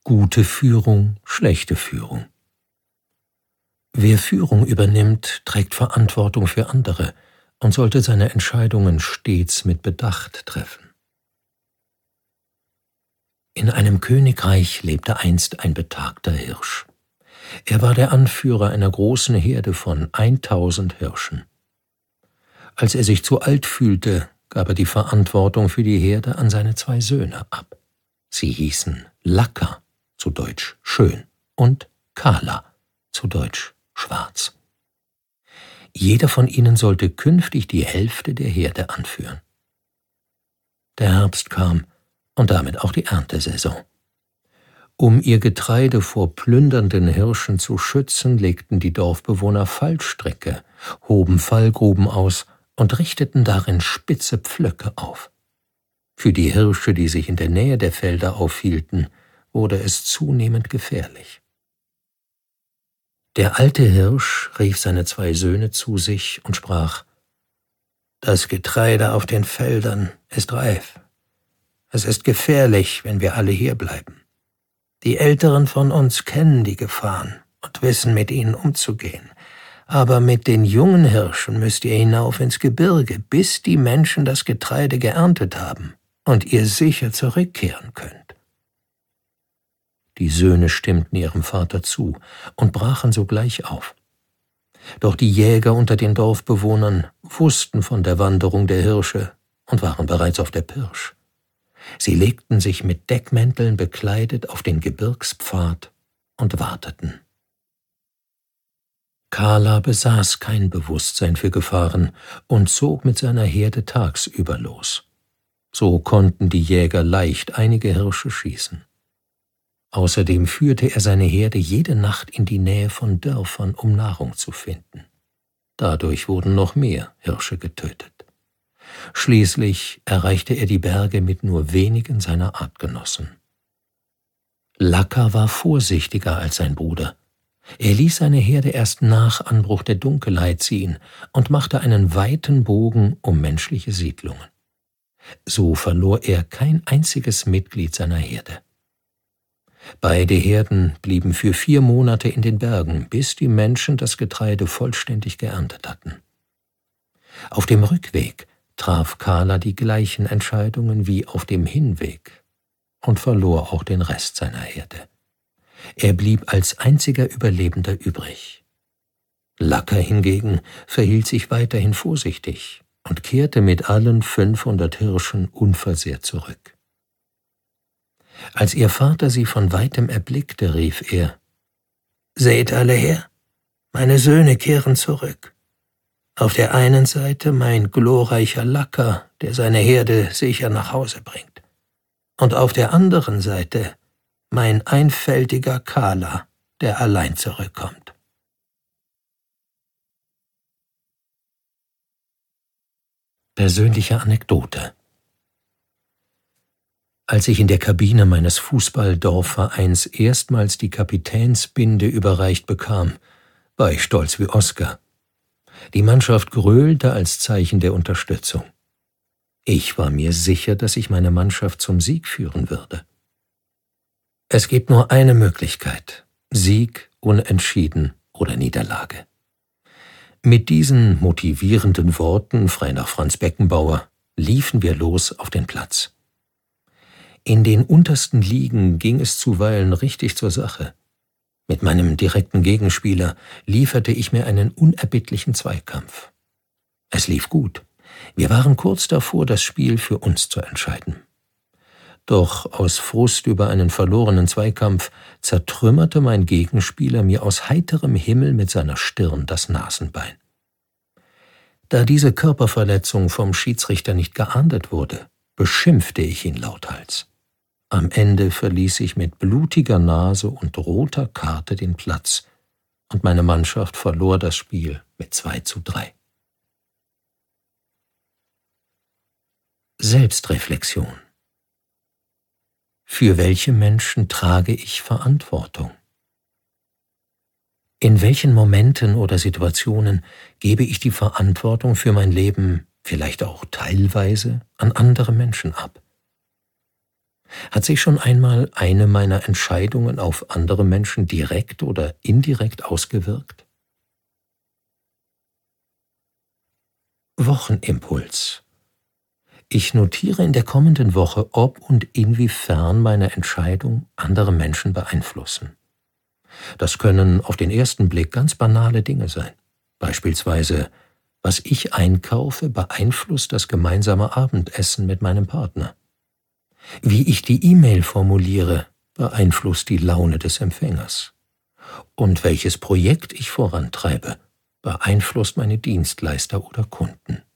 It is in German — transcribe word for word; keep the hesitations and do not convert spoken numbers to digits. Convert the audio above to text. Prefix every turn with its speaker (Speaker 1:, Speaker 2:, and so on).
Speaker 1: Gute Führung, schlechte Führung. Wer Führung übernimmt, trägt Verantwortung für andere und sollte seine Entscheidungen stets mit Bedacht treffen. In einem Königreich lebte einst ein betagter Hirsch. Er war der Anführer einer großen Herde von eintausend Hirschen. Als er sich zu alt fühlte, gab er die Verantwortung für die Herde an seine zwei Söhne ab. Sie hießen Laka, zu Deutsch schön, und Kala, zu Deutsch schwarz. Jeder von ihnen sollte künftig die Hälfte der Herde anführen. Der Herbst kam und damit auch die Erntesaison. Um ihr Getreide vor plündernden Hirschen zu schützen, legten die Dorfbewohner Fallstricke, hoben Fallgruben aus und richteten darin spitze Pflöcke auf. Für die Hirsche, die sich in der Nähe der Felder aufhielten, wurde es zunehmend gefährlich. Der alte Hirsch rief seine zwei Söhne zu sich und sprach: »Das Getreide auf den Feldern ist reif. Es ist gefährlich, wenn wir alle hier bleiben. Die Älteren von uns kennen die Gefahren und wissen, mit ihnen umzugehen. Aber mit den jungen Hirschen müsst ihr hinauf ins Gebirge, bis die Menschen das Getreide geerntet haben und ihr sicher zurückkehren könnt.« Die Söhne stimmten ihrem Vater zu und brachen sogleich auf. Doch die Jäger unter den Dorfbewohnern wussten von der Wanderung der Hirsche und waren bereits auf der Pirsch. Sie legten sich mit Deckmänteln bekleidet auf den Gebirgspfad und warteten. Kala besaß kein Bewusstsein für Gefahren und zog mit seiner Herde tagsüber los. So konnten die Jäger leicht einige Hirsche schießen. Außerdem führte er seine Herde jede Nacht in die Nähe von Dörfern, um Nahrung zu finden. Dadurch wurden noch mehr Hirsche getötet. Schließlich erreichte er die Berge mit nur wenigen seiner Artgenossen. Laka war vorsichtiger als sein Bruder. Er ließ seine Herde erst nach Anbruch der Dunkelheit ziehen und machte einen weiten Bogen um menschliche Siedlungen. So verlor er kein einziges Mitglied seiner Herde. Beide Herden blieben für vier Monate in den Bergen, bis die Menschen das Getreide vollständig geerntet hatten. Auf dem Rückweg traf Kala die gleichen Entscheidungen wie auf dem Hinweg und verlor auch den Rest seiner Herde. Er blieb als einziger Überlebender übrig. Laka hingegen verhielt sich weiterhin vorsichtig und kehrte mit allen fünfhundert Hirschen unversehrt zurück. Als ihr Vater sie von weitem erblickte, rief er: »Seht alle her, meine Söhne kehren zurück. Auf der einen Seite mein glorreicher Laka, der seine Herde sicher nach Hause bringt, und auf der anderen Seite mein einfältiger Kala, der allein zurückkommt.« Persönliche Anekdote. Als ich in der Kabine meines Fußball-Dorfvereins erstmals die Kapitänsbinde überreicht bekam, war ich stolz wie Oskar. Die Mannschaft gröhlte als Zeichen der Unterstützung. Ich war mir sicher, dass ich meine Mannschaft zum Sieg führen würde. Es gibt nur eine Möglichkeit: Sieg, Unentschieden oder Niederlage. Mit diesen motivierenden Worten, frei nach Franz Beckenbauer, liefen wir los auf den Platz. In den untersten Ligen ging es zuweilen richtig zur Sache. Mit meinem direkten Gegenspieler lieferte ich mir einen unerbittlichen Zweikampf. Es lief gut. Wir waren kurz davor, das Spiel für uns zu entscheiden. Doch aus Frust über einen verlorenen Zweikampf zertrümmerte mein Gegenspieler mir aus heiterem Himmel mit seiner Stirn das Nasenbein. Da diese Körperverletzung vom Schiedsrichter nicht geahndet wurde, beschimpfte ich ihn lauthals. Am Ende verließ ich mit blutiger Nase und roter Karte den Platz und meine Mannschaft verlor das Spiel mit zwei zu drei. Selbstreflexion. Für welche Menschen trage ich Verantwortung? In welchen Momenten oder Situationen gebe ich die Verantwortung für mein Leben vielleicht auch teilweise an andere Menschen ab? Hat sich schon einmal eine meiner Entscheidungen auf andere Menschen direkt oder indirekt ausgewirkt? Wochenimpuls. Ich notiere in der kommenden Woche, ob und inwiefern meine Entscheidungen andere Menschen beeinflussen. Das können auf den ersten Blick ganz banale Dinge sein. Beispielsweise, was ich einkaufe, beeinflusst das gemeinsame Abendessen mit meinem Partner. Wie ich die E-Mail formuliere, beeinflusst die Laune des Empfängers. Und welches Projekt ich vorantreibe, beeinflusst meine Dienstleister oder Kunden.